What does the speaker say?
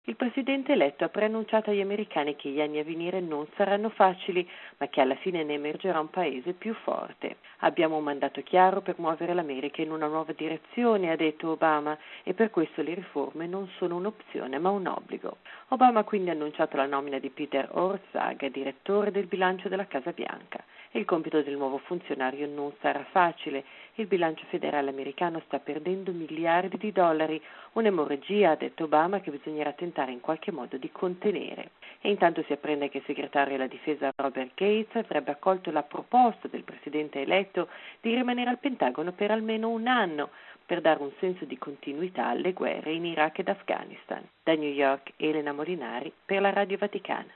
Il presidente eletto ha preannunciato agli americani che gli anni a venire non saranno facili, ma che alla fine ne emergerà un paese più forte. Abbiamo un mandato chiaro per muovere l'America in una nuova direzione, ha detto Obama, e per questo le riforme non sono un'opzione ma un obbligo. Obama ha quindi annunciato la nomina di Peter Orszag, direttore del bilancio della Casa Bianca. Il compito del nuovo funzionario non sarà facile. Il bilancio federale americano sta perdendo miliardi di dollari, un'emorragia, ha detto Obama, che bisognerà tentare in qualche modo di contenere. E intanto si apprende che il segretario della difesa Robert Gates avrebbe accolto la proposta del presidente eletto di rimanere al Pentagono per almeno un anno, per dare un senso di continuità alle guerre in Iraq ed Afghanistan. Da New York, Elena Molinari per la Radio Vaticana.